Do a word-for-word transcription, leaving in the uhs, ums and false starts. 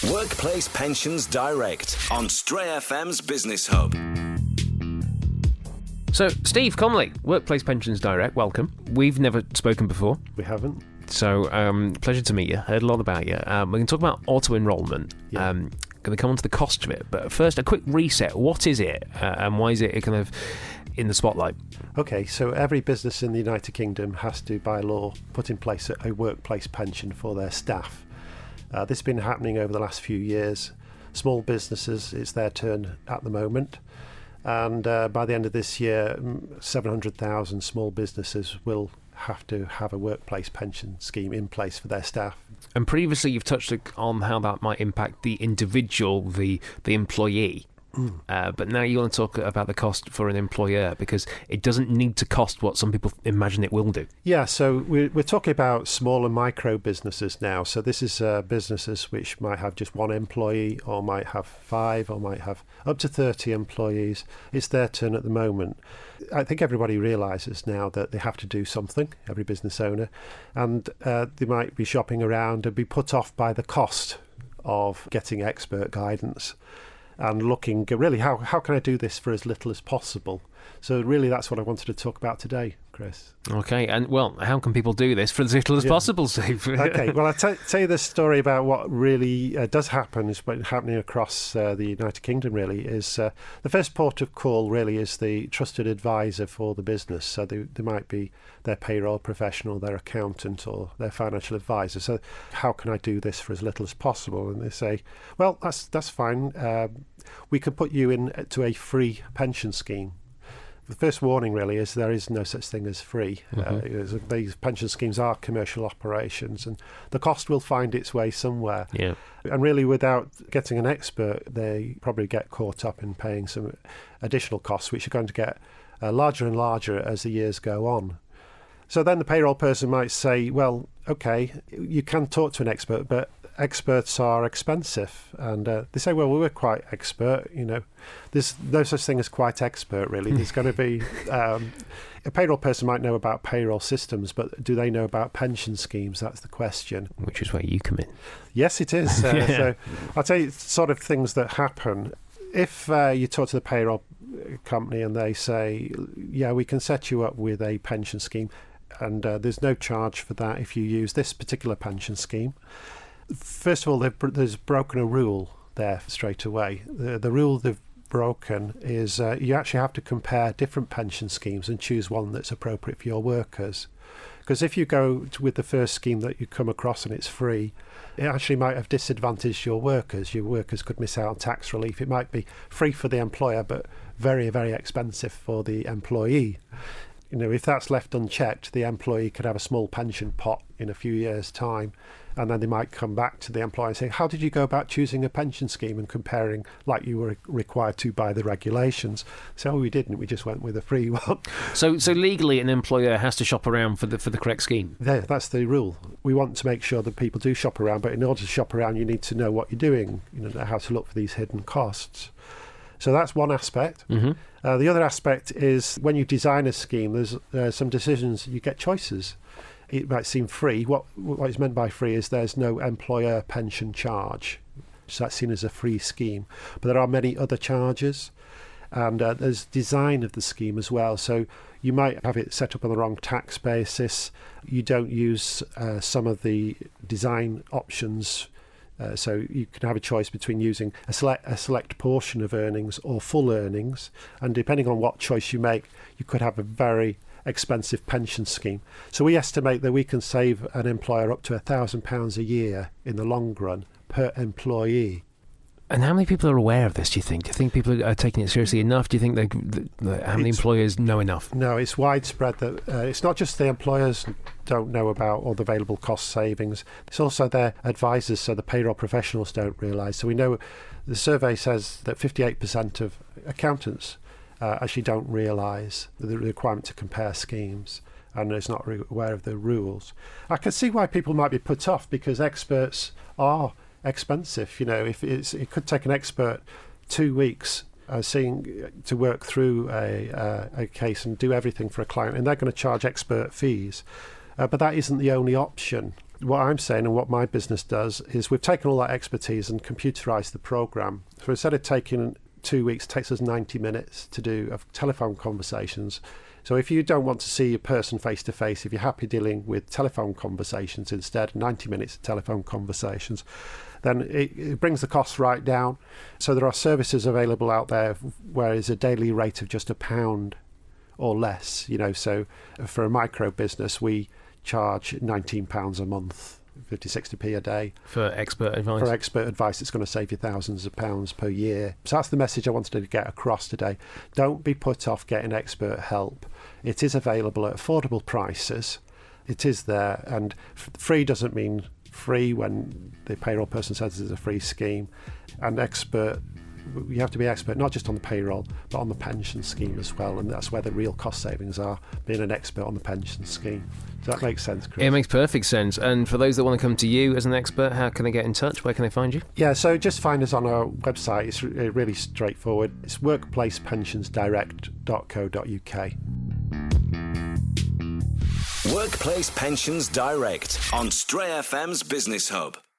Workplace Pensions Direct on Stray F M's Business Hub. So, Steve Connolly, Workplace Pensions Direct, welcome. We've never spoken before. We haven't. So, um, pleasure to meet you. Heard a lot about you. Um, we can talk about auto-enrolment. Yeah. Um, going to come on to the cost of it. But first, a quick reset. What is it uh, and why is it kind of in the spotlight? Okay, so every business in the United Kingdom has to, by law, put in place a, a workplace pension for their staff. Uh, this has been happening over the last few years. Small businesses, it's their turn at the moment. And uh, by the end of this year, seven hundred thousand small businesses will have to have a workplace pension scheme in place for their staff. And previously you've touched on how that might impact the individual, the the employee. Mm. Uh, but now you want to talk about the cost for an employer, because it doesn't need to cost what some people imagine it will do. Yeah, so we're, we're talking about small and micro businesses now. So this is uh, businesses which might have just one employee, or might have five, or might have up to thirty employees. It's their turn at the moment. I think everybody realises now that they have to do something, every business owner, and uh, they might be shopping around and be put off by the cost of getting expert guidance. And looking, really, how how can I do this for as little as possible? So really, that's what I wanted to talk about today, Chris. Okay, and well, how can people do this for as little as yeah. possible, Steve? Okay, well, I'll t- tell you this story about what really uh, does happen, is what's happening across uh, the United Kingdom, really, is uh, the first port of call, really, is the trusted advisor for the business. So they, they might be their payroll professional, their accountant, or their financial advisor. So how can I do this for as little as possible? And they say, well, that's, that's fine. Uh, we could put you in to a free pension scheme. The first warning really is there is no such thing as free. Mm-hmm. Uh, these pension schemes are commercial operations, and the cost will find its way somewhere. Yeah. And really, without getting an expert, they probably get caught up in paying some additional costs, which are going to get uh, larger and larger as the years go on. So then the payroll person might say, well, okay, you can talk to an expert, but experts are expensive. And uh, they say, well, we're quite expert, you know. There's no such thing as quite expert, really. There's going to be... Um, a payroll person might know about payroll systems, but do they know about pension schemes? That's the question. Which is where you come in. Yes, it is. Uh, yeah. So I'll tell you sort of things that happen. If uh, you talk to the payroll company and they say, yeah, we can set you up with a pension scheme, and uh, there's no charge for that if you use this particular pension scheme. First of all, they've, there's broken a rule there straight away. The, the rule they've broken is uh, you actually have to compare different pension schemes and choose one that's appropriate for your workers. Because if you go to, with the first scheme that you come across and it's free, it actually might have disadvantaged your workers. Your workers could miss out on tax relief. It might be free for the employer, but very, very expensive for the employee. You know, if that's left unchecked, the employee could have a small pension pot in a few years' time, and then they might come back to the employer and say, how did you go about choosing a pension scheme and comparing like you were required to by the regulations? So oh, we didn't, we just went with a free one. So so legally an employer has to shop around for the for the correct scheme? Yeah, that's the rule. We want to make sure that people do shop around, but in order to shop around you need to know what you're doing, you know, how to look for these hidden costs. So that's one aspect. Mm-hmm. Uh, the other aspect is when you design a scheme, there's uh, some decisions, you get choices. It might seem free. What what is meant by free is there's no employer pension charge. So that's seen as a free scheme. But there are many other charges. And uh, there's design of the scheme as well. So you might have it set up on the wrong tax basis. You don't use uh, some of the design options. Uh, so you can have a choice between using a select, a select portion of earnings or full earnings. And depending on what choice you make, you could have a very expensive pension scheme. So we estimate that we can save an employer up to one thousand pounds a year in the long run per employee. And how many people are aware of this, do you think? Do you think people are taking it seriously enough? Do you think they, that, how many it's, employers know enough? No, it's widespread. That uh, it's not just the employers don't know about all the available cost savings. It's also their advisors, so the payroll professionals don't realise. So we know the survey says that fifty-eight percent of accountants uh, actually don't realise the requirement to compare schemes and is not re- aware of the rules. I can see why people might be put off, because experts are expensive. You know, if it's, it could take an expert two weeks uh, seeing to work through a, uh, a case and do everything for a client, and they're going to charge expert fees. Uh, but that isn't the only option. what I'm saying and what my business does is we've taken all that expertise and computerised the programme. So instead of taking two weeks, it takes us ninety minutes to do of telephone conversations. So if you don't want to see a person face to face, if you're happy dealing with telephone conversations instead, ninety minutes of telephone conversations, then it, it brings the costs right down. So there are services available out there where is a daily rate of just a pound or less. You know, so for a micro business, we charge nineteen pounds a month, fifty, sixty p a day. For expert advice? For expert advice, it's going to save you thousands of pounds per year. So that's the message I wanted to get across today. Don't be put off getting expert help. It is available at affordable prices. It is there. And f- free doesn't mean free when the payroll person says it's a free scheme. And expert, you have to be expert not just on the payroll, but on the pension scheme as well. And that's where the real cost savings are, being an expert on the pension scheme. Does that make sense, Chris? It makes perfect sense. And for those that want to come to you as an expert, how can they get in touch? Where can they find you? Yeah, so just find us on our website. It's re- really straightforward. It's workplace pensions direct dot co dot uk. Workplace Pensions Direct on Stray F M's Business Hub.